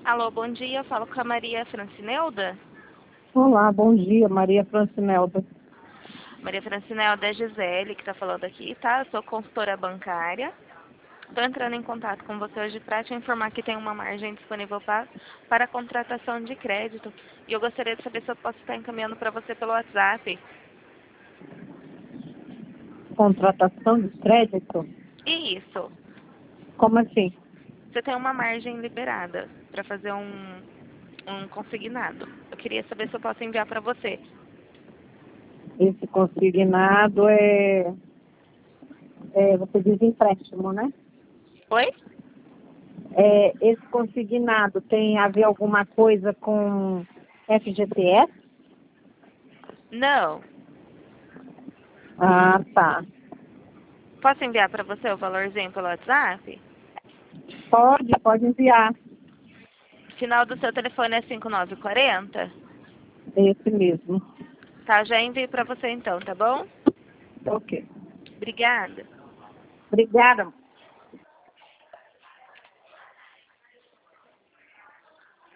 Alô, bom dia. Eu falo com a Maria Francinelda. Olá, bom dia, Maria Francinelda. Maria Francinelda é Gisele que está falando aqui, tá? Eu sou consultora bancária. Estou entrando em contato com você hoje para te informar que tem uma margem disponível para contratação de crédito. E eu gostaria de saber se eu posso estar encaminhando para você pelo WhatsApp. Contratação de crédito? Isso. Como assim? Você tem uma margem liberada para fazer um consignado. Eu queria saber se eu posso enviar para você. Esse consignado você diz empréstimo, né? Oi? Esse consignado tem a ver alguma coisa com FGTS? Não. Ah, tá. Posso enviar para você o valorzinho pelo WhatsApp? Pode enviar. Final do seu telefone é 5940? Esse mesmo. Tá, já envio para você então, tá bom? Ok. Obrigada. Obrigada.